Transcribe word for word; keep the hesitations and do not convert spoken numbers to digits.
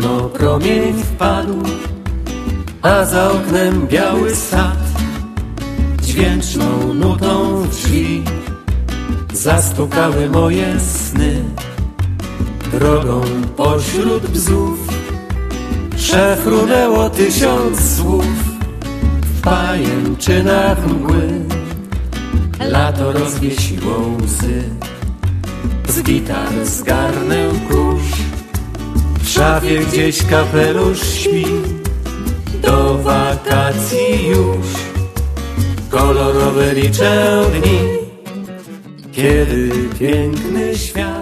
Rano promień wpadł, a za oknem biały sad. Dźwięczną nutą w drzwi zastukały moje sny. Drogą pośród bzów przefrunęło tysiąc słów. W pajęczynach mgły lato rozwiesiło łzy. Z gitar zgarnę kurz, w szafie gdzieś kapelusz śpi. Do wakacji już kolorowe liczę dni, kiedy piękny świat